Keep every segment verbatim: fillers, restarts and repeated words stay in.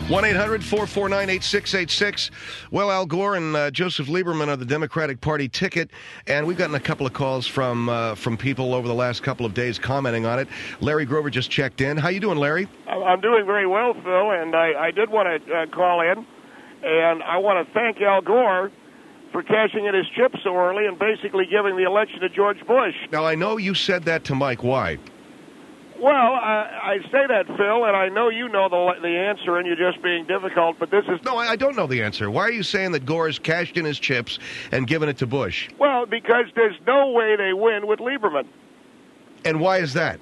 one eight hundred four four nine eight six eight six. Well, Al Gore and uh, Joseph Lieberman are the Democratic Party ticket, and we've gotten a couple of calls from uh, from people over the last couple of days commenting on it. Larry Grover just checked in. How you doing, Larry? I'm doing very well, Phil, and I, I did want to uh, call in, and I want to thank Al Gore for cashing in his chips so early and basically giving the election to George Bush. Now, I know you said that to Mike. Why? Well, I, I say that, Phil, and I know you know the the answer, and you're just being difficult, but this is... No, I, I don't know the answer. Why are you saying that Gore has cashed in his chips and given it to Bush? Well, because there's no way they win with Lieberman. And why is that?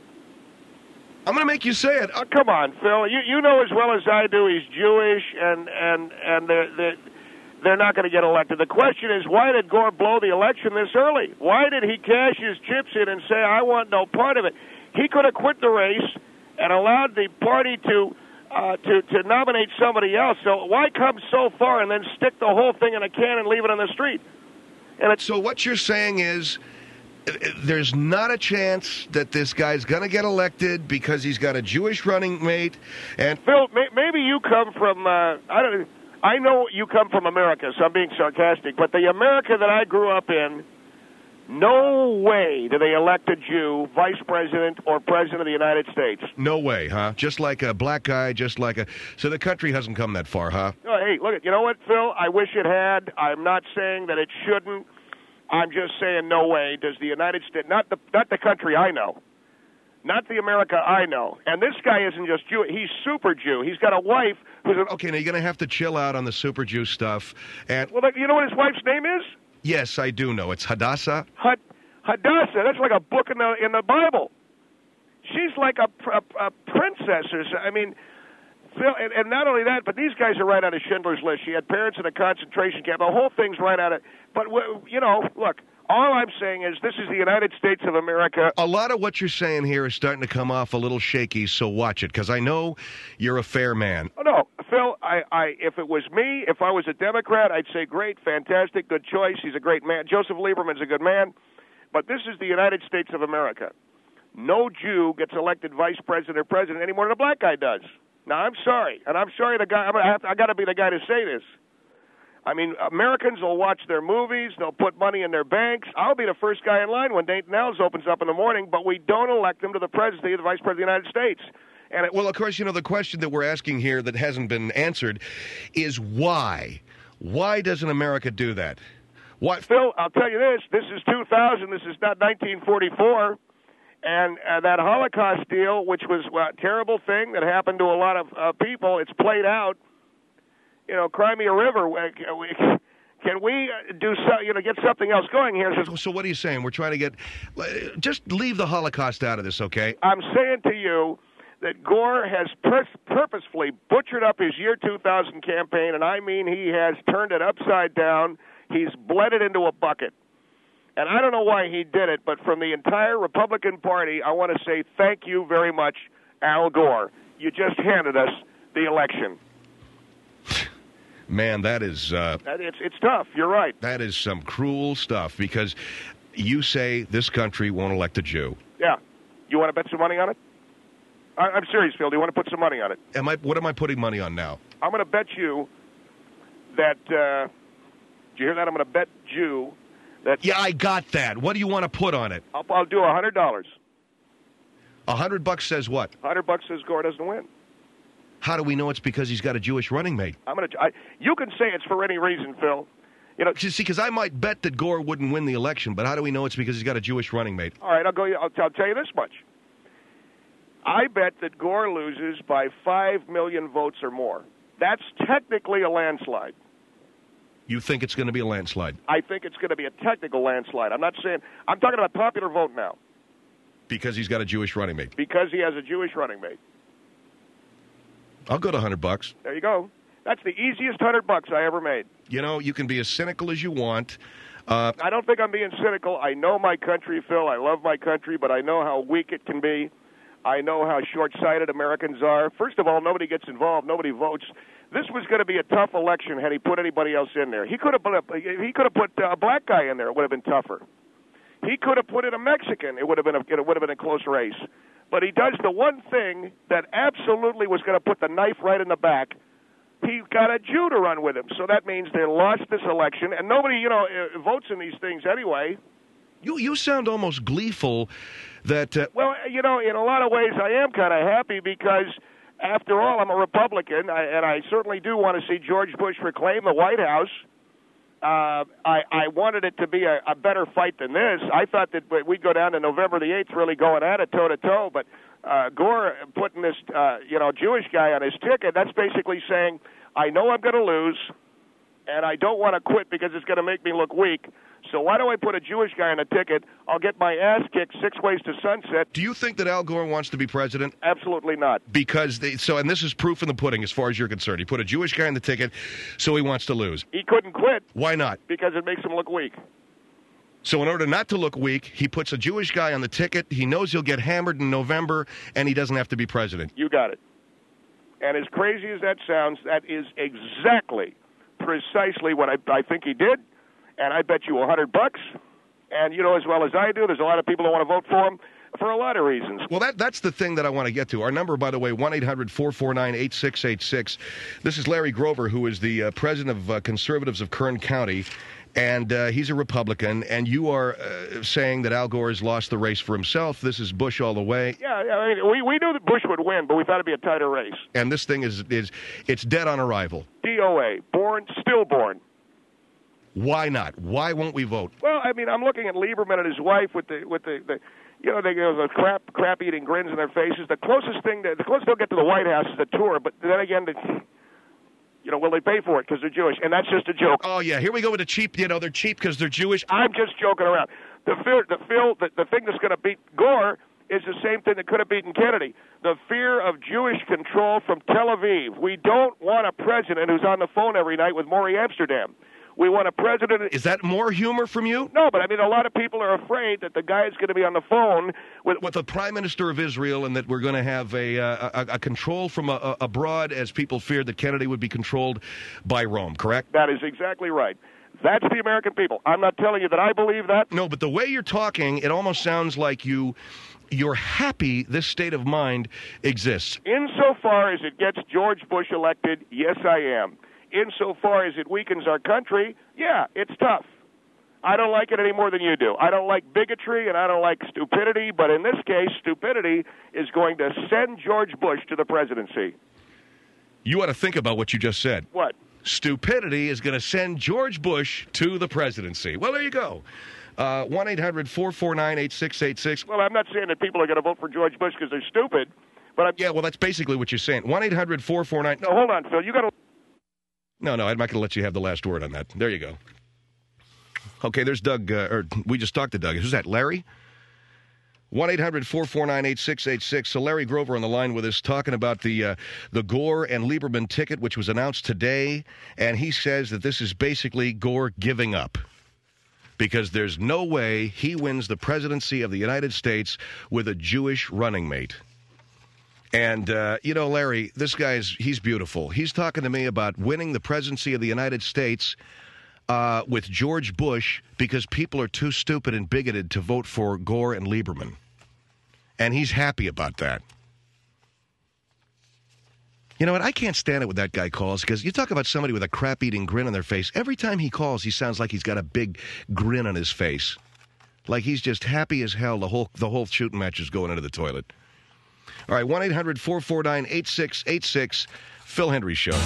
I'm going to make you say it. Oh, come on, Phil. You you know as well as I do he's Jewish, and, and, and they're, they're, they're not going to get elected. The question is, why did Gore blow the election this early? Why did he cash his chips in and say, I want no part of it? He could have quit the race and allowed the party to, uh, to to nominate somebody else. So why come so far and then stick the whole thing in a can and leave it on the street? And it's, so what you're saying is there's not a chance that this guy's going to get elected because he's got a Jewish running mate. And Phil, may, maybe you come from uh, I don't. I know you come from America, so I'm being sarcastic. But the America that I grew up in. No way do they elect a Jew vice president or president of the United States. No way, huh? Just like a black guy, just like a... So the country hasn't come that far, huh? Oh, hey, look, you know what, Phil? I wish it had. I'm not saying that it shouldn't. I'm just saying no way does the United States... Not the, not the country I know. Not the America I know. And this guy isn't just Jew. He's super Jew. He's got a wife who's... A, okay, now you're going to have to chill out on the super Jew stuff. And well, you know what his wife's name is? Yes, I do know. It's Hadassah. Had, Hadassah. That's like a book in the in the Bible. She's like a, a, a princess. Or so, I mean, Phil, and, and not only that, but these guys are right out of Schindler's List. She had parents in a concentration camp. The whole thing's right out of. But you know, look. All I'm saying is this is the United States of America. A lot of what you're saying here is starting to come off a little shaky, so watch it, because I know you're a fair man. Oh, no, Phil, I, I, if it was me, if I was a Democrat, I'd say great, fantastic, good choice. He's a great man. Joseph Lieberman's a good man. But this is the United States of America. No Jew gets elected vice president or president any more than a black guy does. Now, I'm sorry, and I'm sorry the guy, I'm gonna have to, I got to be the guy to say this. I mean, Americans will watch their movies. They'll put money in their banks. I'll be the first guy in line when Dayton Alves opens up in the morning, but we don't elect them to the presidency or the vice president of the United States. And it, well, of course, you know, the question that we're asking here that hasn't been answered is why? Why doesn't America do that? Why? Phil, I'll tell you this. This is two thousand. This is not nineteen forty-four. And uh, that Holocaust deal, which was a terrible thing that happened to a lot of uh, people, it's played out. You know, Crimea River, can we do so, you know, get something else going here? So what are you saying? We're trying to get, just leave the Holocaust out of this, okay? I'm saying to you that Gore has pur- purposefully butchered up his year two thousand campaign, and I mean he has turned it upside down. He's bled it into a bucket. And I don't know why he did it, but from the entire Republican Party, I want to say thank you very much, Al Gore. You just handed us the election. Man, that is... Uh, it's, it's tough. You're right. That is some cruel stuff, because you say this country won't elect a Jew. Yeah. You want to bet some money on it? I, I'm serious, Phil. Do you want to put some money on it? Am I? What am I putting money on now? I'm going to bet you that... Uh, did you hear that? I'm going to bet Jew that... Yeah, I got that. What do you want to put on it? I'll, I'll do one hundred dollars. A hundred bucks says what? one hundred bucks says Gore doesn't win. How do we know it's because he's got a Jewish running mate? I'm gonna. I, you can say it's for any reason, Phil. You know, see, because I might bet that Gore wouldn't win the election, but how do we know it's because he's got a Jewish running mate? All right, I'll go. I'll, I'll tell you this much. I bet that Gore loses by five million votes or more. That's technically a landslide. You think it's going to be a landslide? I think it's going to be a technical landslide. I'm not saying. I'm talking about popular vote now. Because he's got a Jewish running mate. Because he has a Jewish running mate. I'll go to one hundred bucks. There you go. That's the easiest one hundred bucks I ever made. You know, you can be as cynical as you want. Uh, I don't think I'm being cynical. I know my country, Phil. I love my country, but I know how weak it can be. I know how short-sighted Americans are. First of all, nobody gets involved. Nobody votes. This was going to be a tough election had he put anybody else in there. He could have put a, he could have put a black guy in there. It would have been tougher. He could have put in a Mexican. It would have been a, it would have been a close race. but he does the one thing that absolutely was going to put the knife right in the back. He got a Jew to run with him, so that means they lost this election, and nobody, you know, votes in these things anyway. You you sound almost gleeful that... Uh... Well, you know, in a lot of ways I am kind of happy because, after all, I'm a Republican, I, and I certainly do want to see George Bush reclaim the White House. Uh, I, I wanted it to be a, a better fight than this. I thought that we'd go down to November the eighth really going at it toe-to-toe, but uh, Gore putting this, uh, you know, Jewish guy on his ticket, that's basically saying, I know I'm going to lose, and I don't want to quit because it's going to make me look weak. So why do I put a Jewish guy on a ticket? I'll get my ass kicked six ways to sunset. Do you think that Al Gore wants to be president? Absolutely not. Because, they, so, and this is proof in the pudding as far as you're concerned. He put a Jewish guy on the ticket, so he wants to lose. He couldn't quit. Why not? Because it makes him look weak. So in order not to look weak, he puts a Jewish guy on the ticket. He knows he'll get hammered in November, and he doesn't have to be president. You got it. And as crazy as that sounds, that is exactly, precisely what I, I think he did. And I bet you a hundred bucks. And you know as well as I do, there's a lot of people that want to vote for him for a lot of reasons. Well, that that's the thing that I want to get to. Our number, by the way, one eight hundred four four nine eight six eight six. This is Larry Grover, who is the uh, president of uh, Conservatives of Kern County. And uh, he's a Republican, and you are uh, saying that Al Gore has lost the race for himself. This is Bush all the way. Yeah, yeah I mean, we, we knew that Bush would win, but we thought it'd be a tighter race. And this thing is, is it's dead on arrival. D O A, born, stillborn. Why not? Why won't we vote? Well, I mean, I'm looking at Lieberman and his wife with the with the, the you know, they you know, the crap crap eating grins in their faces. The closest thing, to, the closest they'll get to the White House is a tour. But then again, the, you know, will they pay for it because they're Jewish? And that's just a joke. Oh yeah, here we go with the cheap. You know, they're cheap because they're Jewish. I'm just joking around. The fear, the Phil, the, the thing that's going to beat Gore is the same thing that could have beaten Kennedy. The fear of Jewish control from Tel Aviv. We don't want a president who's on the phone every night with Maury Amsterdam. We want a president. Is that more humor from you? No, but I mean, a lot of people are afraid that the guy's going to be on the phone with with the Prime Minister of Israel, and that we're going to have a uh, a, a control from a, a abroad, as people feared that Kennedy would be controlled by Rome. Correct? That is exactly right. That's the American people. I'm not telling you that I believe that. No, but the way you're talking, it almost sounds like you you're happy this state of mind exists. Insofar as it gets George Bush elected, yes, I am. Insofar as it weakens our country, yeah, it's tough. I don't like it any more than you do. I don't like bigotry and I don't like stupidity, but in this case, stupidity is going to send George Bush to the presidency. You ought to think about what you just said. What? Stupidity is going to send George Bush to the presidency. Well, there you go. Uh, one eight hundred four four nine eight six eight six. Well, I'm not saying that people are going to vote for George Bush because they're stupid, but I'm... Yeah, well, that's basically what you're saying. one eight hundred four four nine... No, hold on, Phil. You got to... No, no, I'm not going to let you have the last word on that. There you go. Okay, there's Doug, uh, or we just talked to Doug. Who's that, Larry? one eight hundred four four nine eight six eight six. So Larry Grover on the line with us talking about the uh, the Gore and Lieberman ticket, which was announced today, and he says that this is basically Gore giving up because there's no way he wins the presidency of the United States with a Jewish running mate. And, uh, you know, Larry, this guy's, he's beautiful. He's talking to me about winning the presidency of the United States uh, with George Bush because people are too stupid and bigoted to vote for Gore and Lieberman. And he's happy about that. You know what? I can't stand it when that guy calls because you talk about somebody with a crap-eating grin on their face. Every time he calls, he sounds like he's got a big grin on his face. Like he's just happy as hell the whole, the whole shooting match is going into the toilet. All right, one eight hundred four four nine eight six eight six, Phil Hendrie Show.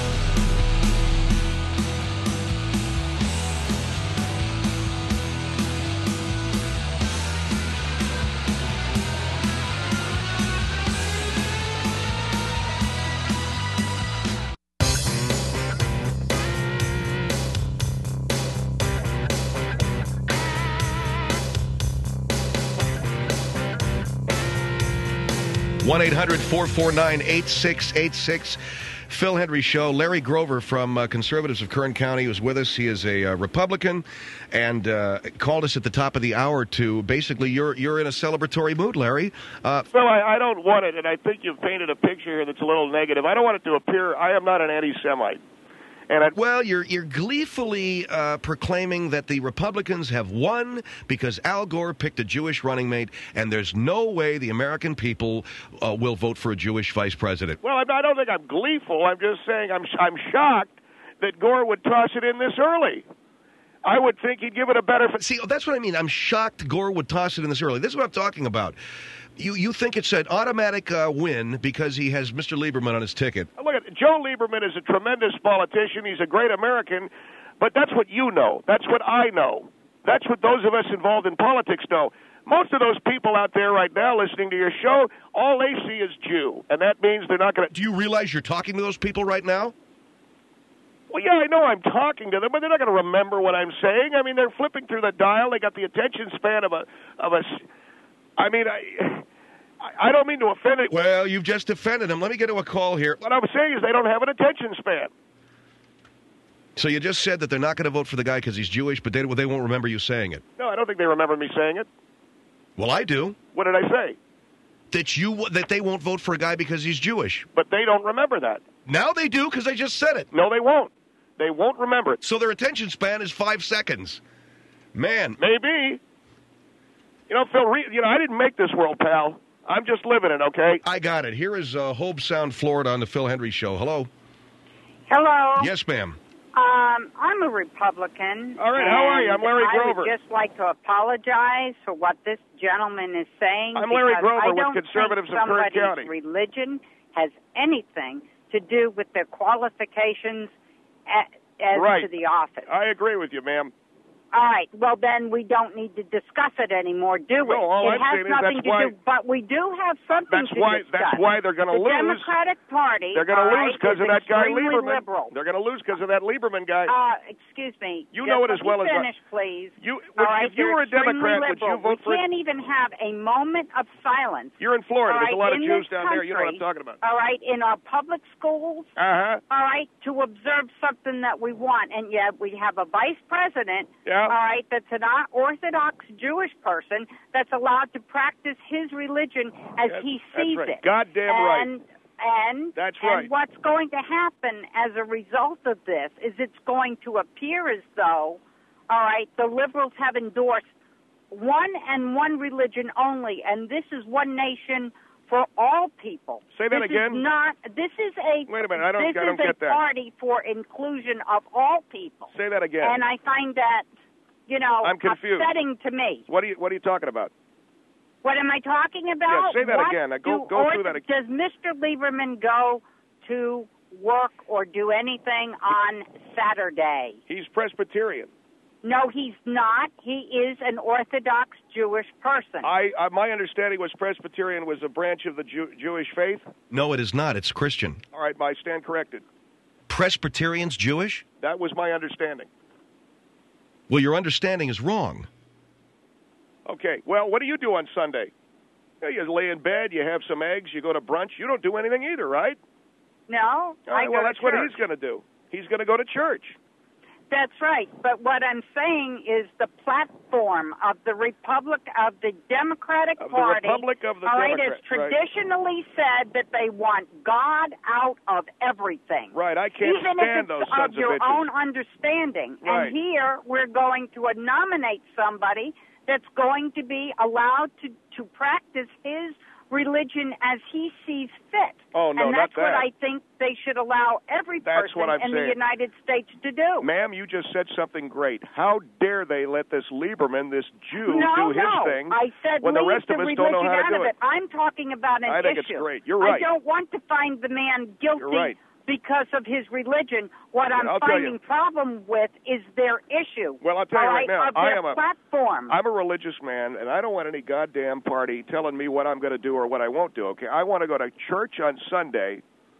one eight hundred four four nine eight six eight six, Phil Hendrie Show. Larry Grover from uh, Conservatives of Kern County was with us. He is a uh, Republican and uh, called us at the top of the hour to basically, you're you're in a celebratory mood, Larry. Uh, Phil, I, I don't want it, and I think you've painted a picture here that's a little negative. I don't want it to appear, I am not an anti-Semite. And I'd, Well, you're you're gleefully uh, proclaiming that the Republicans have won because Al Gore picked a Jewish running mate, and there's no way the American people uh, will vote for a Jewish vice president. well, I, I don't think I'm gleeful. I'm just saying I'm I'm shocked that Gore would toss it in this early. I would think he'd give it a better. See, that's what I mean. I'm shocked Gore would toss it in this early. This is what I'm talking about. You you think it's an automatic uh, win because he has Mister Lieberman on his ticket. Look at Joe Lieberman is a tremendous politician. He's a great American, but that's what you know. That's what I know. That's what those of us involved in politics know. Most of those people out there right now listening to your show, all they see is Jew, and that means they're not going to. Do you realize you're talking to those people right now? Well, yeah, I know I'm talking to them, but they're not going to remember what I'm saying. I mean, they're flipping through the dial. They got the attention span of a of a. I mean, I I don't mean to offend it. Well, you've just offended them. Let me get to a call here. What I'm saying is they don't have an attention span. So you just said that they're not going to vote for the guy because he's Jewish, but they they won't remember you saying it. No, I don't think they remember me saying it. Well, I do. What did I say? That you that they won't vote for a guy because he's Jewish. But they don't remember that. Now they do because I just said it. No, they won't. They won't remember it. So their attention span is five seconds. Man. Maybe. You know, Phil, Re- you know, I didn't make this world, pal. I'm just living it, okay? I got it. Here is uh, Hobe Sound, Florida on the Phil Hendry Show. Hello. Hello. Yes, ma'am. Um, I'm a Republican. All right, how are you? I'm Larry I Grover. I would just like to apologize for what this gentleman is saying. I'm Larry because Grover I with don't Conservatives think of Kern somebody's County. religion has anything to do with their qualifications a- as Right. to the office. I agree with you, ma'am. All right. Well, then we don't need to discuss it anymore, do we? No, all it I'm has saying is nothing that's to why- do, but we do have something That's to why. discuss. That's why they're going to the lose. Democratic Party. They're going to all lose right, because is of that guy extremely Lieberman. Liberal. They're going to lose because of that Lieberman guy. Uh, excuse me. You Just know it let as well me as I- finish, please. You, All would, right, if you they're were a Democrat, extremely would you liberal. vote for? We can't even have a moment of silence. You're in Florida. All There's a right, lot of in Jews this down there. You know what I'm country, talking about. All right, in our public schools. Uh huh. All right, to observe something that we want, and yet we have a vice president. Yeah. All right, that's an Orthodox Jewish person that's allowed to practice his religion as That's- he that's sees right. it. Goddamn right. and, And That's and right. what's going to happen as a result of this is it's going to appear as though, all right, the liberals have endorsed one and one religion only, and this is one nation for all people. Say that this again. Is not this is a Wait a minute, I don't- this I don't is get a that. party for inclusion of all people. Say that again. And I find that, you know, I'm confused. upsetting to me. What are you What are you talking about? What am I talking about? Yeah, say that What again. Uh, go- do go or- through that again. Does Mister Lieberman go to work or do anything on Saturday? He's Presbyterian. No, he's not. He is an Orthodox Jewish person. I, I my understanding was Presbyterian was a branch of the Jew, Jewish faith. No, it is not. It's Christian. All right, I stand corrected. Presbyterian's Jewish? That was my understanding. Well, your understanding is wrong. Okay. Well, what do you do on Sunday? You, know, you lay in bed, you have some eggs, you go to brunch. You don't do anything either, right? no, All right, I go well, to that's what church. he's going to do. He's going to go to church. That's right. But what I'm saying is the platform of the Republic of the Democratic Of the Party, Republic of the all right, Democrat- has traditionally said that they want God out of everything. Right, I can't Even stand if those it's sons of your of bitches. own understanding. Right. And here we're going to nominate somebody that's going to be allowed to, to practice his religion as he sees fit. Oh, no, and not that's what that. I think they should allow every That's person what I'm in saying. the United States to do. Ma'am, you just said something great. How dare they let this Lieberman, this Jew, no, do his no. thing I said when the leave rest the of us religion don't know how out to do of it? it. I'm talking about an I think issue. it's great. You're right. I don't want to find the man guilty You're right. because of his religion. What I'm I'll tell finding you. problem with is their issue. Well, I'll tell you all right now, of I their am a- platform. I'm a religious man, and I don't want any goddamn party telling me what I'm going to do or what I won't do, okay? I want to go to church on Sunday,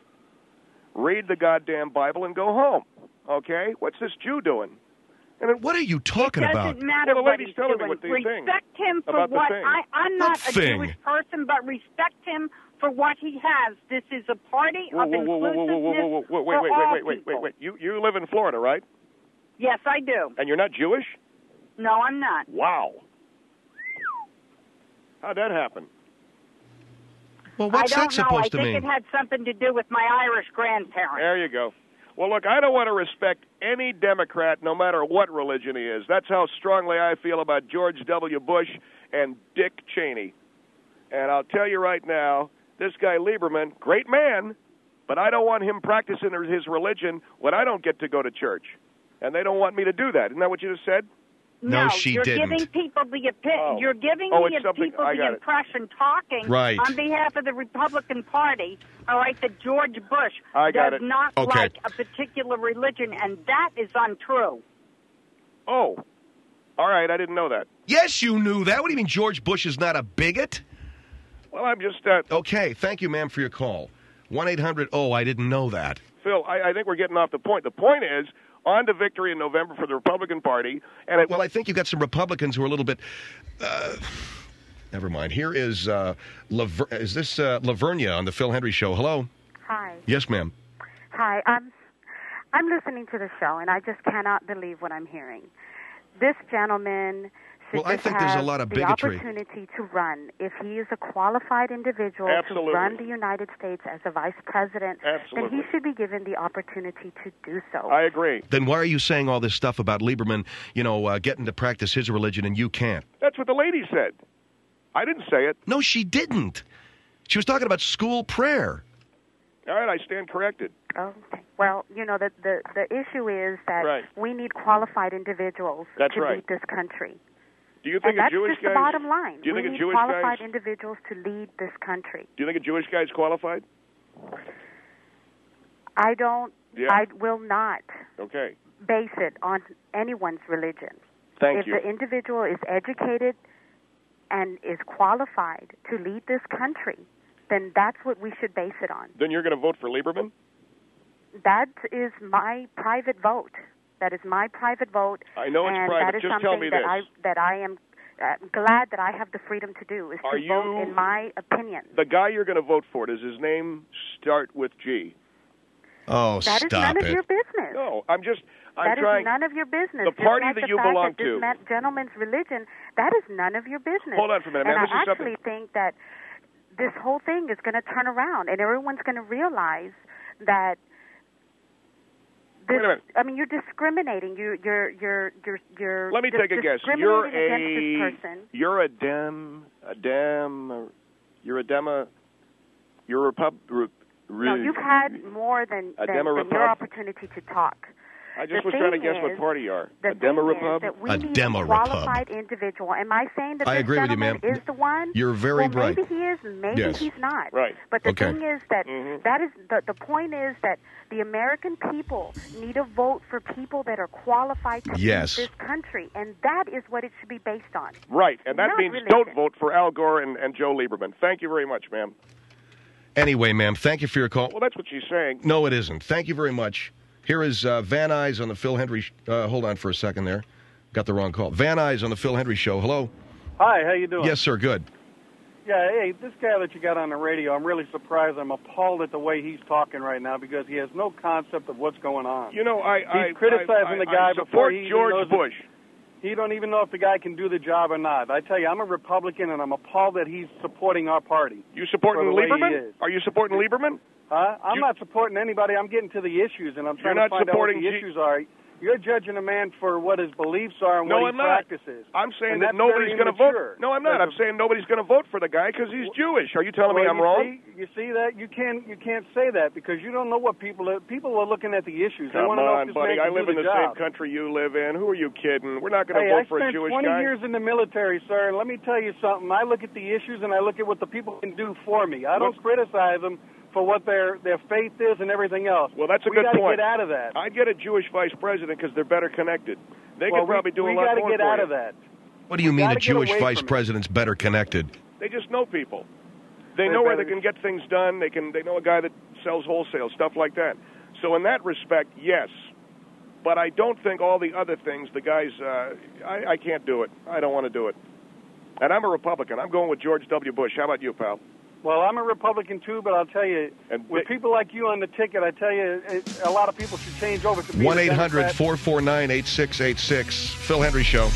read the goddamn Bible, and go home, okay? What's this Jew doing? And it, What are you talking it about? doesn't matter Well, the what lady's he's telling me doing. what the thing- Respect him for about the what thing. I, I'm not What a thing? Jewish person, but respect him for what he has. This is a party whoa, of whoa, whoa, whoa, whoa, whoa, whoa, whoa, inclusiveness whoa, wait, for wait, all wait, wait, wait, wait, people. wait. You you live in Florida, right? Yes, I do. And you're not Jewish? No, I'm not. Wow. How'd that happen? Well, what's I don't that know. supposed I to think mean? it had something to do with my Irish grandparents. There you go. Well, look, I don't want to respect any Democrat, no matter what religion he is. That's how strongly I feel about George W. Bush and Dick Cheney. And I'll tell you right now, this guy Lieberman, great man, but I don't want him practicing his religion when I don't get to go to church. And they don't want me to do that. Isn't that what you just said? No, she you're didn't. Giving people the opi- Oh. You're giving Oh, the it's something- people I the got it. impression, talking Right. on behalf of the Republican Party, all right, that George Bush I got does it. not Okay. like a particular religion, and that is untrue. Oh, all right, I didn't know that. Yes, you knew that. What do you mean George Bush is not a bigot? Well, I'm just, uh, Okay, thank you, ma'am, for your call. one eight hundred oh, I didn't know that. Phil, I, I think we're getting off the point. The point is, on to victory in November for the Republican Party, and it, Well, I think you've got some Republicans who are a little bit... Uh, never mind. Here is... Uh, Laver- is this uh, Lavernia on the Phil Hendry Show? Hello? Hi. Yes, ma'am. Hi. I'm I'm listening to the show, and I just cannot believe what I'm hearing. This gentleman should Well, I just think there's a have lot of the bigotry. opportunity to run. If he is a qualified individual Absolutely. to run the United States as a vice president, Absolutely. then he should be given the opportunity to do so. I agree. Then why are you saying all this stuff about Lieberman, you know, uh, getting to practice his religion and you can't? That's what the lady said. I didn't say it. No, she didn't. She was talking about school prayer. All right, I stand corrected. Oh, okay. Well, you know, the, the, the issue is that Right. we need qualified individuals That's to right. lead this country. Do you think And a that's Jewish just guy? the bottom line. Do you we think a need Jewish qualified guy's- individuals to lead this country. Do you think a Jewish guy is qualified? I don't, Yeah. I will not Okay. base it on anyone's religion. Thank if you. the individual is educated and is qualified to lead this country, then that's what we should base it on. Then you're going to vote for Lieberman? That is my private vote. That is my private vote. I know it's and private. that is Just something tell me that this. I that I am uh, glad that I have the freedom to do is Are to vote you- in my opinion. The guy you're going to vote for, does his name start with G? Oh, That is stop none of it. your business. No, I'm just, I'm That is trying. none of your business. The Just party like that the you fact belong that this to. ma- gentleman's religion, that is none of your business. Hold on for a minute, and ma'am. This I is actually something- think that this whole thing is going to turn around, and everyone's going to realize that. This, Wait a minute. I mean, you're discriminating. You, you're, you're, you're, you're. Let me dis- take a guess. You're discriminating a, against this person. you're a dem, a dem, you're a dema, you're a pub. Re, No, you've had more than, A than, than your Demo-Repub? opportunity to talk. I just the was trying to thing guess what is- party you are. The A thing Demo-Repub? is that we A need Demo-Repub. a qualified individual. Am I saying that I this agree with you, gentleman ma'am. is the one? You're very well, bright. maybe he is, maybe Yes. he's not. Right. But the Okay. thing is that Mhm. that is the the point is that the American people need to vote for people that are qualified to Yes. lead this country, and that is what it should be based on. Right, and that Not means religion. don't vote for Al Gore and, and Joe Lieberman. Thank you very much, ma'am. Anyway, ma'am, thank you for your call. Well, that's what she's saying. No, it isn't. Thank you very much. Here is uh, Van Nuys on the Phil Hendry... Sh- uh, hold on for a second there. Got the wrong call. Van Nuys on the Phil Hendry Show. Hello? Hi, how you doing? Yes, sir. Good. Yeah, hey, this guy that you got on the radio, I'm really surprised. I'm appalled at the way he's talking right now because he has no concept of what's going on. You know, I... I He's criticizing I, the guy I before support he even George knows it. Bush. He don't even know if the guy can do the job or not. I tell you, I'm a Republican, and I'm appalled that he's supporting our party. You supporting For the way he Lieberman? is. Are you supporting Lieberman? Huh? I'm You- not supporting anybody. I'm getting to the issues, and I'm You're trying not to find out what supporting the G- issues are. You're judging a man for what his beliefs are and No, what I'm he not. practices. I'm saying And that that's nobody's very going to vote. immature. No, I'm not. I'm That's a- saying nobody's going to vote for the guy because he's Jewish. Are you telling me Well, I'm you wrong? See, you see that you can't you can't say that because you don't know what people are. People are looking at the issues. they Come want to know on, if this buddy. I man can live do in the job. same country you live in. Who are you kidding? We're not going to Hey, vote I for a spent Jewish twenty guy. years in the military, sir, and let me tell you something. I look at the issues and I look at what the people can do for me. I don't What's- criticize them for what their their faith is and everything else. Well, that's a we good gotta point. get out of that. I'd get a Jewish vice president because they're better connected. They well, could probably we, do a we lot gotta more get for out you. of that. What do you We mean a gotta get Jewish away vice from it. president's better connected? They just know people. They They're know where they better- can get things done. They can. They know a guy that sells wholesale stuff like that. So in that respect, yes. But I don't think all the other things. The guys, uh, I, I can't do it. I don't want to do it. And I'm a Republican. I'm going with George W. Bush. How about you, pal? Well, I'm a Republican too, but I'll tell you, And with they- people like you on the ticket, I tell you, it, a lot of people should change over to be one eight hundred four four nine eight six eight six. Phil Hendry Show.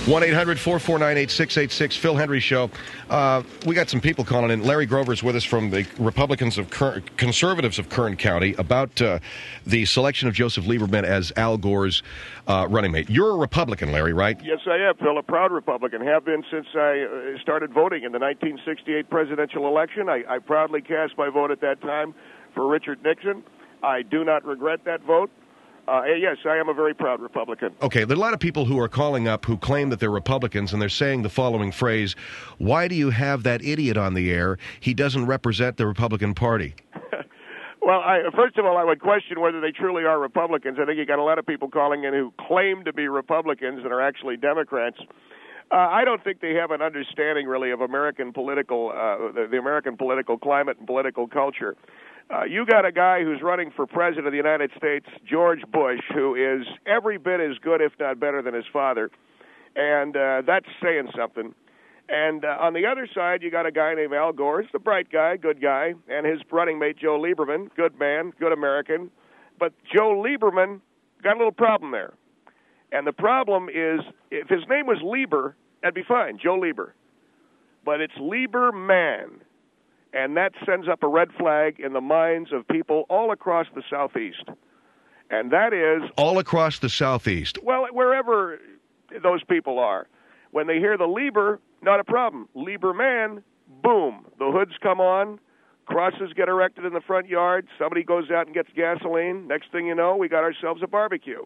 one eight hundred four four nine eight six eight six, Phil Hendrie Show. Uh, we got some people calling in. Larry Grover's with us from the Republicans of Kern, Conservatives of Kern County about uh, the selection of Joseph Lieberman as Al Gore's uh, running mate. You're a Republican, Larry, right? Yes, I am, Phil. A proud Republican. Have been since I uh, started voting in the nineteen sixty-eight presidential election. I, I proudly cast my vote at that time for Richard Nixon. I do not regret that vote. Uh, yes, I am a very proud Republican. Okay, there are a lot of people who are calling up who claim that they're Republicans, and they're saying the following phrase: why do you have that idiot on the air? He doesn't represent the Republican Party. Well, I, first of all, I would question whether they truly are Republicans. I think you got a lot of people calling in who claim to be Republicans and are actually Democrats. Uh, I don't think they have an understanding, really, of American political, uh, the, the American political climate and political culture. Uh, you got a guy who's running for president of the United States, George Bush, who is every bit as good, if not better, than his father, and uh, that's saying something. And uh, on the other side, you got a guy named Al Gore, he's a bright guy, good guy, and his running mate, Joe Lieberman, good man, good American. But Joe Lieberman got a little problem there. And the problem is, if his name was Lieber, that'd be fine, Joe Lieber. But it's Lieberman. And that sends up a red flag in the minds of people all across the Southeast. And that is... All across the Southeast? Well, wherever those people are. When they hear the Lieber, not a problem. Lieberman, boom. The hoods come on, crosses get erected in the front yard, somebody goes out and gets gasoline. Next thing you know, we got ourselves a barbecue.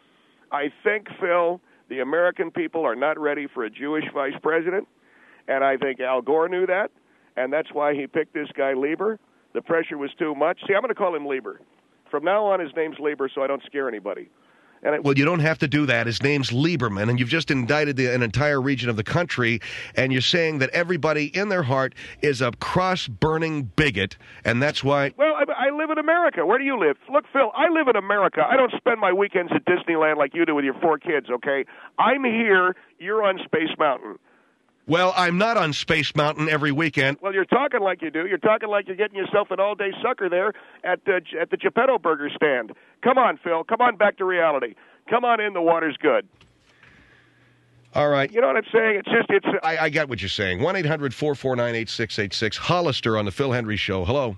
I think, Phil, the American people are not ready for a Jewish vice president, and I think Al Gore knew that. And that's why he picked this guy, Lieber. The pressure was too much. See, I'm going to call him Lieber. From now on, his name's Lieber, so I don't scare anybody. And it, well, you don't have to do that. His name's Lieberman, and you've just indicted the, an entire region of the country, and you're saying that everybody in their heart is a cross-burning bigot, and that's why... Well, I, I live in America. Where do you live? Look, Phil, I live in America. I don't spend my weekends at Disneyland like you do with your four kids, okay? I'm here. You're on Space Mountain. Well, I'm not on Space Mountain every weekend. Well, you're talking like you do. You're talking like you're getting yourself an all-day sucker there at uh, at the Geppetto Burger stand. Come on, Phil. Come on back to reality. Come on in. The water's good. All right. You know what I'm saying? It's just it's. I, I get what you're saying. one eight hundred four four nine eight six eight six. Hollister on the Phil Hendrie Show. Hello.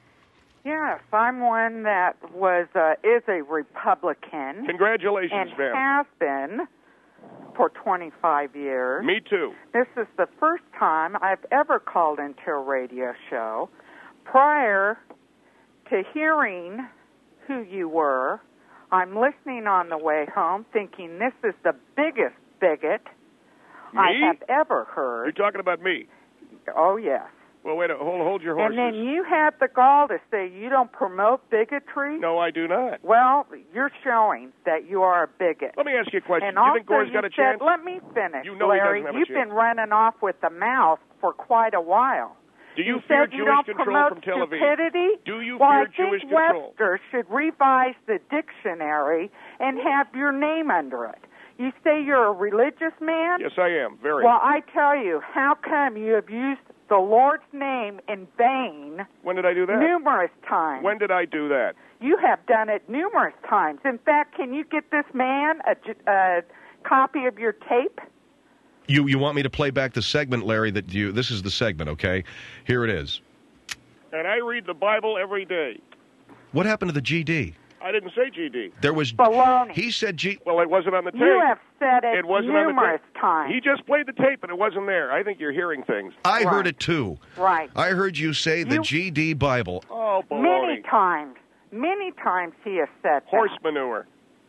Yes, I'm one that was uh, is a Republican. Congratulations, and ma'am. Has been for twenty-five years. Me too. This is the first time I've ever called into a radio show. Prior to hearing who you were, I'm listening on the way home thinking this is the biggest bigot me? I have ever heard. You're talking about me? Oh, yes. Well, wait a hold, hold your horses. And then you had the gall to say you don't promote bigotry? No, I do not. Well, you're showing that you are a bigot. Let me ask you a question. And Do you also think Gore's you got a said, chance? let me finish, You know Larry. he doesn't have a You've chance. been running off with the mouth for quite a while. Do you, you fear said you Jewish don't control promote from Tel Aviv? stupidity? Do you well, fear I think Jewish control? Webster should revise the dictionary and have your name under it. You say you're a religious man? Yes, I am. Very. Well, I tell you, how come you have used the Lord's name in vain When did I do that? numerous times? When did I do that? You have done it numerous times. In fact, can you get this man a, a copy of your tape? You you want me to play back the segment, Larry, that you... This is the segment, okay? Here it is. And I read the Bible every day. What happened to the G D? I didn't say G D. There was... Baloney. He said G... Well, it wasn't on the tape. You have said it, It wasn't numerous on the tape. times. He just played the tape, and it wasn't there. I think you're hearing things. I Right. heard it, too. Right. I heard you say the You- G D Bible. Oh, baloney. Many times. Many times he has said Horse that. manure.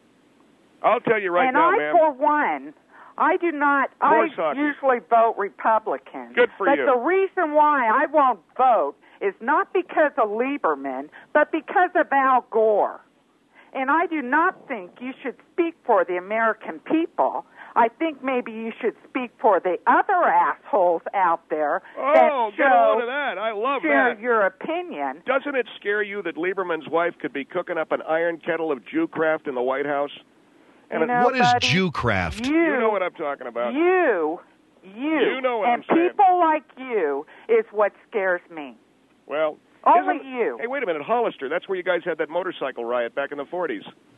I'll tell you right and now, I, ma'am. for one, I do not, I Horse hockey. usually vote Republican. Good for but you. the reason why I won't vote is not because of Lieberman, but because of Al Gore. And I do not think you should speak for the American people. I think maybe you should speak for the other assholes out there Oh, that get show, on to that. I love share that. your opinion. Doesn't it scare you that Lieberman's wife could be cooking up an iron kettle of Jewcraft in the White House? And You it- know, What is buddy, Jewcraft? You, you know what I'm talking about. You, you, You know what and I'm saying. people like you is what scares me. Well, Only isn't- you. Hey, wait a minute, Hollister. That's where you guys had that motorcycle riot back in the forties.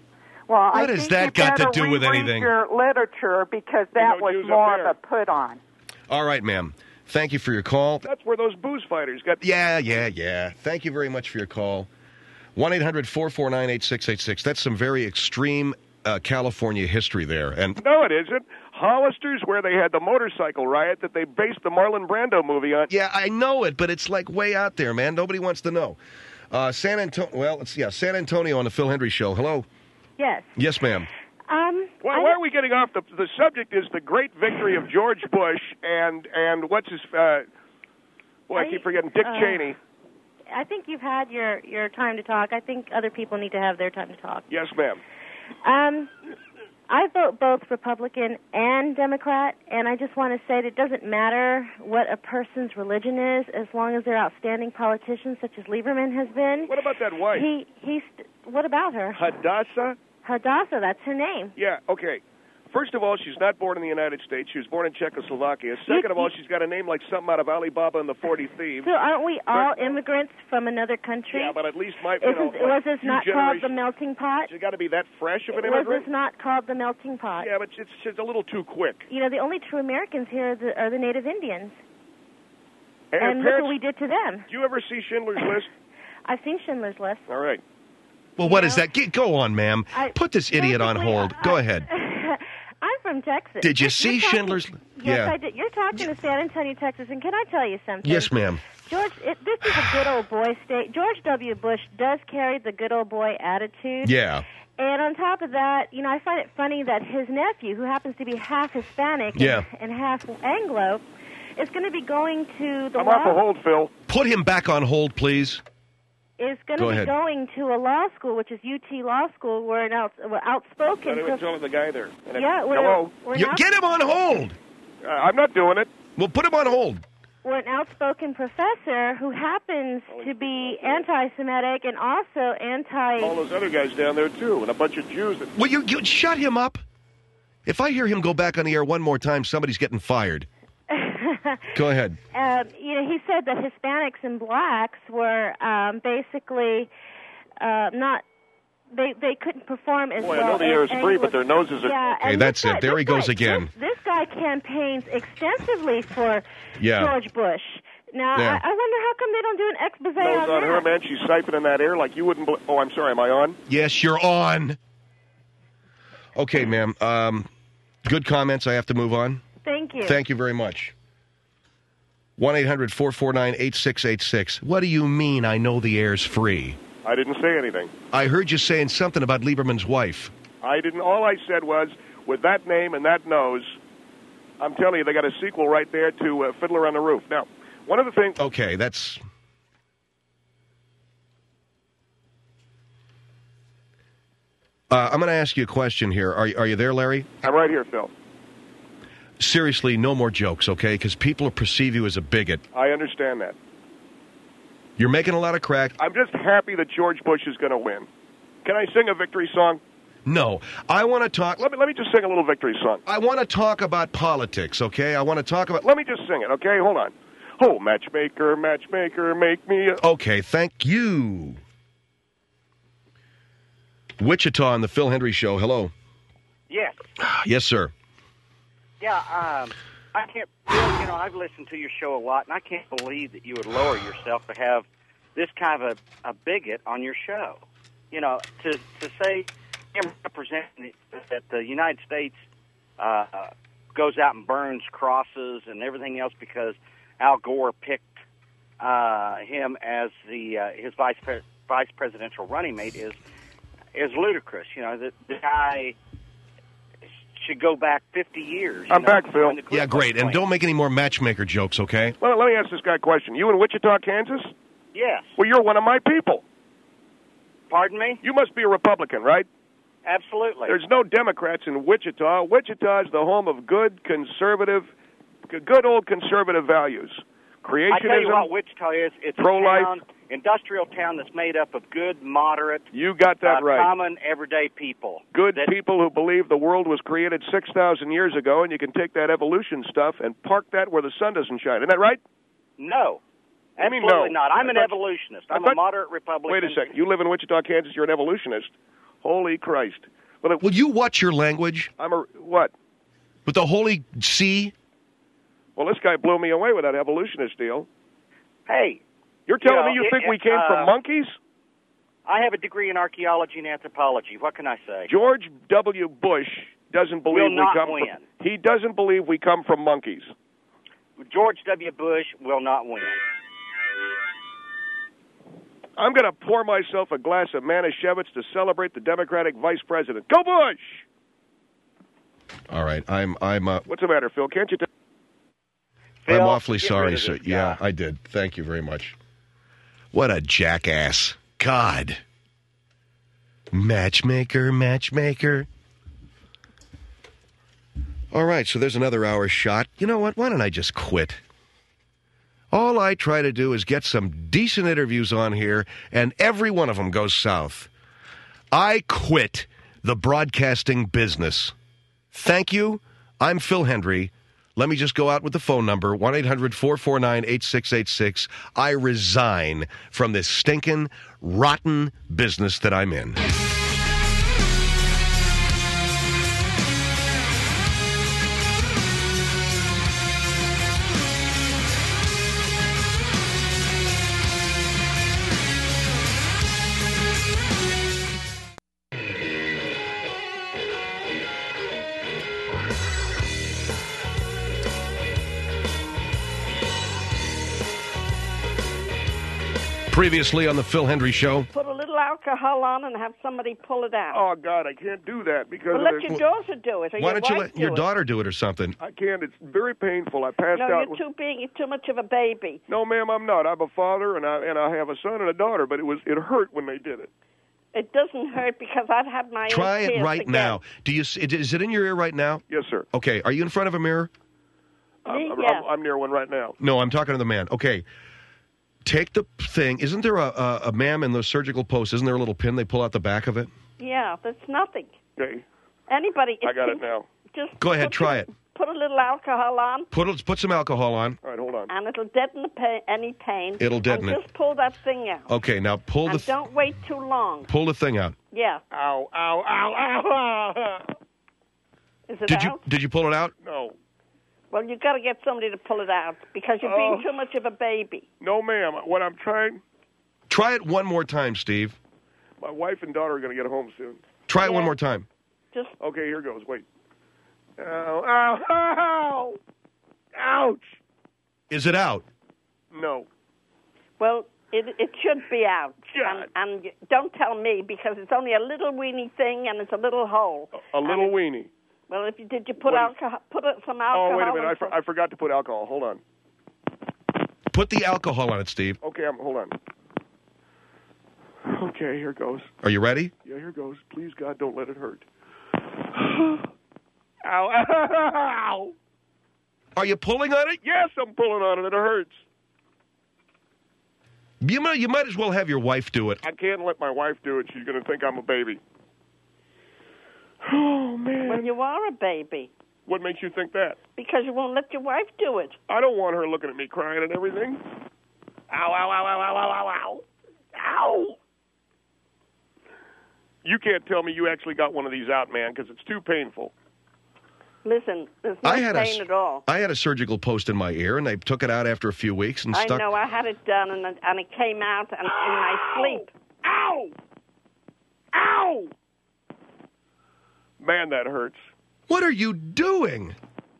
Well, What I has think that you got to better do with reread anything? your literature because that There's no was Jews up more there. of a put-on. All right, ma'am. Thank you for your call. That's where those booze fighters got. Yeah, yeah, yeah. Thank you very much for your call. one eight hundred four four nine eight six eight six. That's some very extreme uh, California history there. And No, it isn't. Hollister's, where they had the motorcycle riot that they based the Marlon Brando movie on. yeah, I know it, but it's like way out there, man. Nobody wants to know. Uh, San Antonio. Well, it's yeah, San Antonio on the Phil Hendry Show. Hello. Yes. Yes, ma'am. Um. Why, I- why are we getting off the the subject? Is the great victory of George Bush and and what's his? Uh, boy, I, I- keep forgetting Dick uh, Cheney. I think you've had your your time to talk. I think other people need to have their time to talk. Yes, ma'am. Um. I vote both Republican and Democrat, and I just want to say that it doesn't matter what a person's religion is, as long as they're outstanding politicians, such as Lieberman has been. What about that wife? He he's. What about her? Hadassah? Hadassah. That's her name. Yeah. Okay. First of all, she's not born in the United States. She was born in Czechoslovakia. Second of all, she's got a name like something out of Alibaba and the Forty Thieves. So aren't we all immigrants from another country? Yeah, but at least my you know, Isn't, was like this not few called the generations- melting pot? She's got to be that fresh of an Was immigrant. this not called the melting pot? Yeah, but it's it's a little too quick. You know, the only true Americans here are the, are the Native Indians. And, And look parents, what we did to them. do you ever see Schindler's List? I've seen Schindler's List. All right. Well, what You is know, that? Get, go on, ma'am. I- Put this idiot on basically, hold. I- Go ahead. I'm from Texas. Did you You're see talking- Schindler's? Yes, Yeah. I did. You're talking to San Antonio, Texas, and can I tell you something? Yes, ma'am. George, it, this is a good old boy state. George W. Bush does carry the good old boy attitude. Yeah. And on top of that, you know, I find it funny that his nephew, who happens to be half Hispanic Yeah. and, and half Anglo, is going to be going to the I'm law. off a hold, Phil. Put him back on hold, please. Is going Go to be ahead. going to a law school, which is U T Law School, where an out, where outspoken. Not even telling the guy there. And yeah, we're, hello. We're You, not, get him on hold. Uh, I'm not doing it. Well, put him on hold. we're an outspoken professor who happens to be anti-Semitic and also anti. All those other guys down there too, and a bunch of Jews. That, Will you, you shut him up? If I hear him go back on the air one more time, somebody's getting fired. Go ahead. Um, you know, he said that Hispanics and blacks were um, basically uh, not. They they couldn't perform as boy, well. I know the as air is free, Anglo- but their noses are. Yeah, Okay, and that's this it. guy- There this he goes guy- again. This, this guy campaigns extensively for Yeah. George Bush. Now, Yeah. I, I wonder how come they don't do an expose Nose on on that. her, man. She's siphoning that air like you wouldn't. Bl- oh, I'm sorry. Am I on? Yes, you're on. Okay, ma'am. Um, good comments. I have to move on. Thank you. Thank you very much. one eight hundred four four nine eight six eight six. What do you mean I know the air's free? I didn't say anything. I heard you saying something about Lieberman's wife. I didn't. All I said was, with that name and that nose, I'm telling you, they got a sequel right there to uh, Fiddler on the Roof. Now, one of the things. Okay, that's... Uh, I'm going to ask you a question here. Are, are you there, Larry? I'm right here, Phil. Seriously, no more jokes, okay? Because people perceive you as a bigot. I understand that. You're making a lot of crack. I'm just happy that George Bush is going to win. Can I sing a victory song? No, I want to talk... Let me let me just sing a little victory song. I want to talk about politics, okay? I want to talk about... Let me just sing it, okay? Hold on. Oh, matchmaker, matchmaker, make me a... Okay, thank you. Wichita on the Phil Hendry Show. Hello. Yes. Yes, sir. Yeah, um, I can't, Bill, you know, I've listened to your show a lot, and I can't believe that you would lower yourself to have this kind of a, a bigot on your show. You know, to, to say him representing that the United States uh, goes out and burns crosses and everything else because Al Gore picked uh, him as the uh, his vice pre- vice presidential running mate is is ludicrous. You know, the, the guy should go back fifty years. I'm you know, back, Phil. when the Ku Yeah, Klux great. And Klan- don't make any more matchmaker jokes, okay? Well, let me ask this guy a question. You in Wichita, Kansas? Yes. Well, you're one of my people. Pardon me? You must be a Republican, right? Absolutely. There's no Democrats in Wichita. Wichita is the home of good conservative, good old conservative values. Creationism. I tell you what Wichita is. It's pro-life. a town, industrial town that's made up of good, moderate, You got that uh, right. common, everyday people. Good that, people who believe the world was created six thousand years ago, and you can take that evolution stuff and park that where the sun doesn't shine. Isn't that right? No. I mean, Absolutely no. not. I'm an I thought- evolutionist. I I'm thought- a moderate Republican. Wait a second. You live in Wichita, Kansas. You're an evolutionist. Holy Christ. But it, Will you watch your language? I'm a what? With the Holy See? Well, this guy blew me away with that evolutionist deal. Hey, You're telling you know, me you it, think it, we came uh, from monkeys? I have a degree in archaeology and anthropology. What can I say? George W. Bush doesn't believe Will we not come win. from. He doesn't believe we come from monkeys. George W. Bush will not win. I'm going to pour myself a glass of Manischewitz to celebrate the Democratic vice president. Go Bush! All right, I'm I'm uh, What's the matter, Phil? Can't you? T- I'm Phil, awfully get sorry, rid of sir. this guy. Yeah, I did. Thank you very much. What a jackass. God. Matchmaker, matchmaker. All right, so there's another hour shot. You know what? Why don't I just quit? All I try to do is get some decent interviews on here, and every one of them goes south. I quit the broadcasting business. Thank you. I'm Phil Hendry. Let me just go out with the phone number, one eight hundred four four nine eight six eight six. I resign from this stinking, rotten business that I'm in. Previously on the Phil Hendry Show. Put a little alcohol on and have somebody pull it out. oh, God, I can't do that because Well, of let the- your daughter do it, or Why your don't you wife let do your it. daughter do it or something? I can't. It's very painful. I passed No, out. you're with- too big, too much of a baby. No, ma'am, I'm not. I'm a father, and I and I have a son and a daughter. But it was it hurt when they did it. It doesn't hurt because I've had my Try ears it right again. now. Do you? s- Is it in your ear right now? Yes, sir. Okay. Are you in front of a mirror? I'm, Me? I'm, Yeah. I'm, I'm near one right now. No, I'm talking to the man. Okay. Take the thing. Isn't there a, a, a ma'am in the surgical post? Isn't there a little pin they pull out the back of it? Yeah, that's nothing. Okay, Anybody. I got it now. Just Go ahead, put try some- it. Put a little alcohol on, Put it- put some alcohol on. All right, hold on. and it'll deaden the pain, any pain. It'll deaden and it. just pull that thing out. Okay, now pull the And th- don't wait too long. pull the thing out. Yeah. Ow! Ow! Ow! Ow! Is it Did you out? did you pull it out? No, Well, you got to get somebody to pull it out because you're Oh. being too much of a baby. no, ma'am. What I'm trying. Try it one more time, Steve. My wife and daughter are going to get home soon. Try it one Yeah. more time. Just Okay, here goes. Wait. Ow! Ow! Ow! Ouch! Is it out? No. well, it it should be out. God. And, and don't tell me because it's only a little weeny thing and it's a little hole. A little And it- weenie. Well, if you did, you put What is- alcohol, put it- some alcohol. Oh, wait a minute. I, and for, some- I forgot to put alcohol. Hold on. Put the alcohol on it, Steve. Okay, I'm, hold on. Okay, here goes. Are you ready? Yeah, here goes. Please, God, don't let it hurt. Ow! Ow! Are you pulling on it? Yes, I'm pulling on it. It hurts. You might you might as well have your wife do it. I can't let my wife do it. She's going to think I'm a baby. Oh, man. Well, you are a baby What makes you think that? because you won't let your wife do it. I don't want her looking at me crying and everything. Ow, ow, ow, ow, ow, ow, ow, ow. Ow. You can't tell me you actually got one of these out, man, because it's too painful. Listen, there's no I had pain a at all. I had a surgical post in my ear, and they took it out after a few weeks and I stuck. know. I had it done, and it- and it came out and, in my sleep. Ow! Ow! Man, that hurts. What are you doing?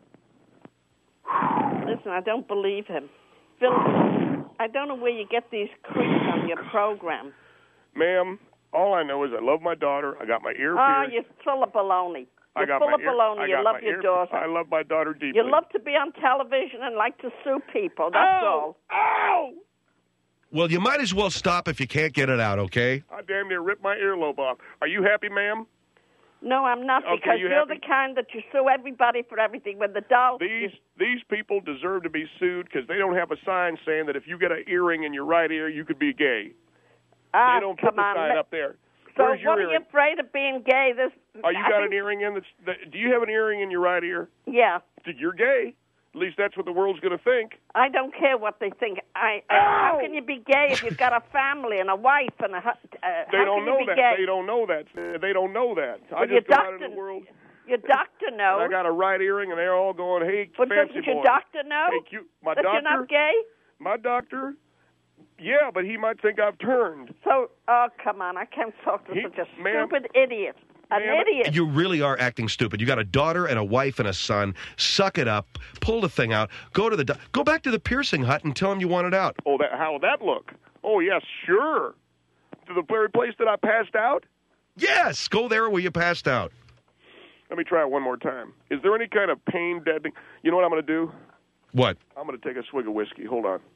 Listen, I don't believe him. Phil, I don't know where you get these creeps on your program. Ma'am, all I know is I love my daughter. I got my ear Oh, pierced. you're full of baloney. I You're got full my of ear, baloney. I You got love my your ear- daughter. I love my daughter deeply. You love to be on television and like to sue people. That's all. Ow! Ow! Well, you might as well stop if you can't get it out, okay? I damn near ripped my earlobe off. Are you happy, ma'am? No, I'm not, Okay, because you you're happy? the kind that you sue everybody for everything. When the doll, These these people deserve to be sued because they don't have a sign saying that if you get an earring in your right ear, you could be gay. ah, They don't put come the on. sign let- up there. So Where's your what are you earring? afraid of being gay? This Are you I got think- an earring in? That's, that, do you have an earring in your right ear? Yeah. You're gay. At least that's what the world's going to think. I don't care what they think. I, I how can you be gay if you've got a family and a wife and a? Uh, they how don't can know you be that. Gay? They don't know that. Uh, they don't know that. Well, I just your go doctor, out in the world. Your doctor knows. And I got a right earring, and they're all going, "Hey, but fancy doesn't your boy." doctor know hey, cute. My that doctor, you're not gay? My doctor. Yeah, but he might think I've turned. So, oh, come on. I can't talk to He, such a ma'am, stupid idiot. An ma'am, idiot. You really are acting stupid. You got a daughter and a wife and a son. Suck it up. Pull the thing out. Go to the do- go back to the piercing hut and tell them you want it out. Oh, that how would that look? Oh, yes, sure. To the very place that I passed out? Yes, go there where you passed out. Let me try it one more time. Is there any kind of pain deadening? You know what I'm going to do? What? I'm going to take a swig of whiskey. Hold on.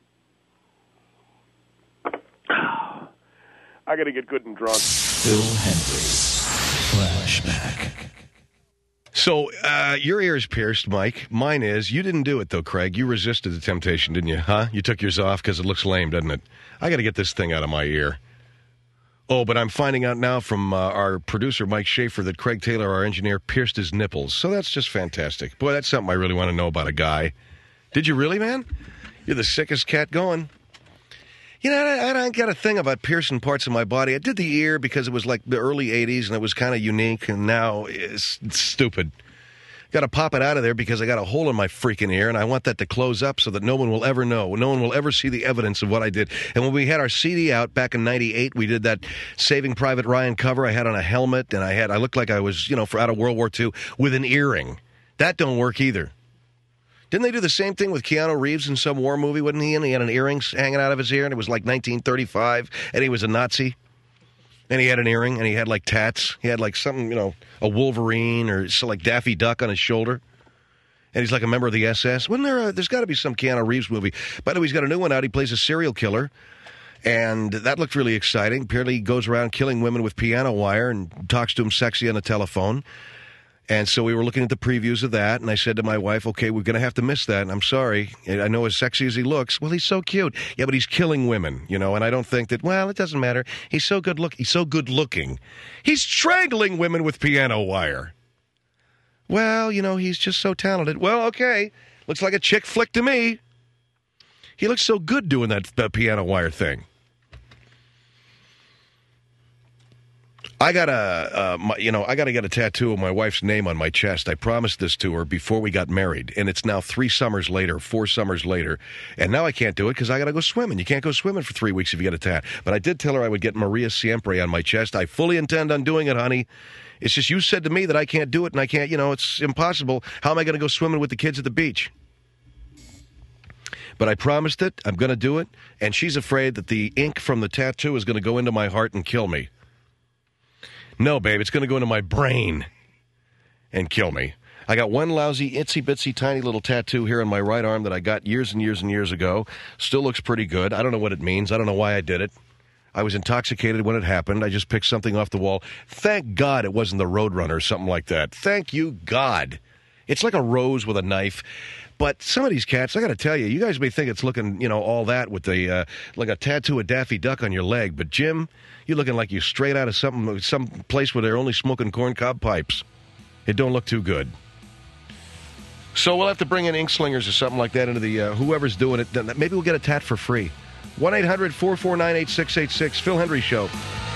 I got to get good and drunk. Phil Hendricks Flashback. So, uh, your ear is pierced, Mike. Mine is. You didn't do it, though, Craig. You resisted the temptation, didn't you? Huh? You took yours off because it looks lame, doesn't it? I got to get this thing out of my ear. Oh, but I'm finding out now from uh, our producer, Mike Schaefer, that Craig Taylor, our engineer, pierced his nipples. So that's just fantastic. Boy, that's something I really want to know about a guy. Did you really, man? You're the sickest cat going. You know, I, I got a thing about piercing parts of my body. I did the ear because it was like the early eighties, and it was kind of unique, and now it's, it's stupid. Got to pop it out of there because I got a hole in my freaking ear, and I want that to close up so that no one will ever know. No one will ever see the evidence of what I did. And when we had our C D out back in ninety-eight, we did that Saving Private Ryan cover. I had on a helmet, and I had I looked like I was, you know, for out of World War Two with an earring. That don't work either. Didn't they do the same thing with Keanu Reeves in some war movie, wasn't he? And he had an earring hanging out of his ear, and it was like nineteen thirty-five, and he was a Nazi. And he had an earring, and he had, like, tats. He had, like, something, you know, a Wolverine or so like Daffy Duck on his shoulder. And he's like a member of the S S. Wasn't there a, there's got to be some Keanu Reeves movie. By the way, he's got a new one out. He plays a serial killer. And that looked really exciting. Apparently he goes around killing women with piano wire and talks to them sexy on the telephone. And so we were looking at the previews of that, and I said to my wife, okay, we're going to have to miss that, and I'm sorry. I know as sexy as he looks. Well, he's so cute. Yeah, but he's killing women, you know, and I don't think that, well, it doesn't matter. He's so good look. He's so good looking. He's strangling women with piano wire. Well, you know, he's just so talented. Well, okay. Looks like a chick flick to me. He looks so good doing that, that piano wire thing. I got a, uh, my, you know, I got to get a tattoo of my wife's name on my chest. I promised this to her before we got married, and it's now three summers later, four summers later, and now I can't do it because I got to go swimming. You can't go swimming for three weeks if you get a tat. But I did tell her I would get Maria Siempre on my chest. I fully intend on doing it, honey. It's just you said to me that I can't do it, and I can't, you know, it's impossible. How am I going to go swimming with the kids at the beach? But I promised it. I'm going to do it, and she's afraid that the ink from the tattoo is going to go into my heart and kill me. No, babe, it's going to go into my brain and kill me. I got one lousy, itsy-bitsy, tiny little tattoo here on my right arm that I got years and years and years ago. Still looks pretty good. I don't know what it means. I don't know why I did it. I was intoxicated when it happened. I just picked something off the wall. Thank God it wasn't the Roadrunner or something like that. Thank you, God. It's like a rose with a knife. But some of these cats, I got to tell you, you guys may think it's looking, you know, all that with the, uh, like a tattoo of Daffy Duck on your leg. But, Jim, you're looking like you're straight out of something, some place where they're only smoking corncob pipes. It don't look too good. So we'll have to bring in ink slingers or something like that into the, uh, whoever's doing it. Maybe we'll get a tat for free. one eight hundred four four nine eight six eight six, Phil Hendry Show.